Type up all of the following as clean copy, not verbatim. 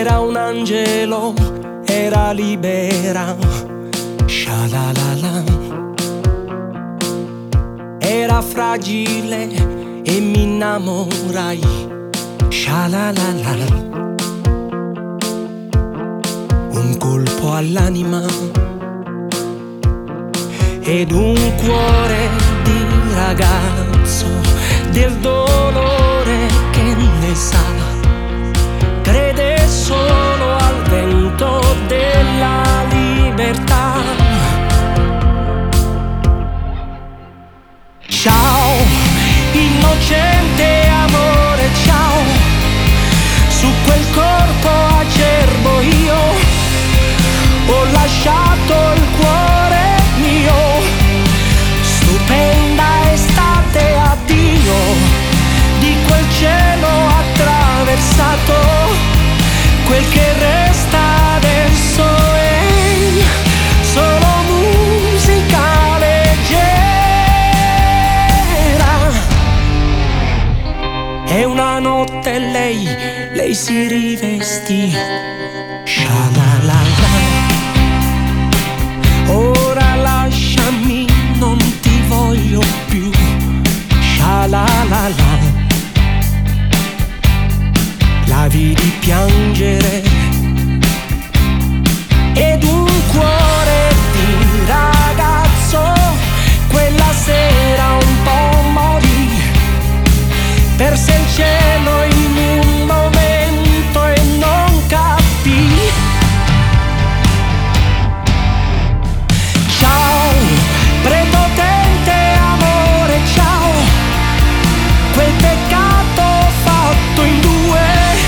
Era un angelo, era libera, sha-la-la-la. Era fragile e mi innamorai, sha-la-la-la. Un colpo all'anima ed un cuore di ragazzo del dolore che ne sa. Crede solo al vento della libertà. Ciao, innocente amore, ciao. Su quel corpo acerbo io ho lasciato il cuore mio. Stupenda estate, addio. Di quel cielo attraversato, quel che resta adesso è solo musica leggera. E una notte lei si rivestì, sha-la-la-la. Ora lasciami, non ti voglio più, sha-la-la-la. La vidi piangere ed un cuore di ragazzo quella sera un po' morì. Perse il cielo in un momento e non capì. Ciao, prepotente amore, ciao. Quel peccato fatto in due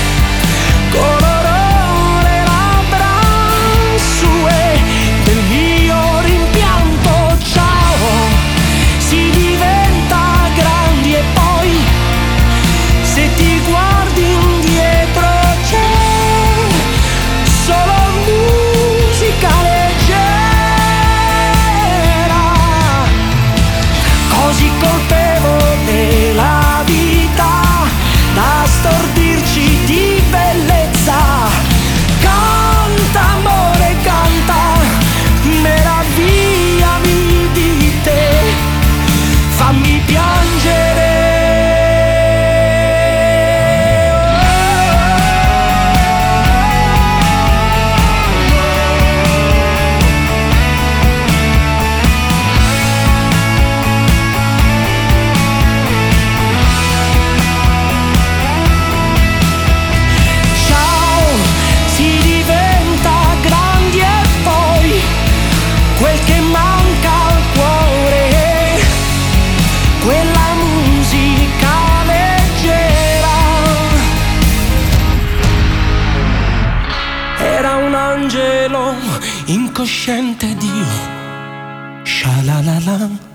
colorò le labbra sue del mio rimpianto. Ciao, si diventa grandi e poi se ti guardi indietro c'è solo musica leggera. Così colpevole la vita da stordirci di bellezza. Canta amore, canta, meravigliami di te, fammi piangere. Quel che manca al cuore è quella musica leggera. Era un angelo incosciente Dio, sha-la-la-la.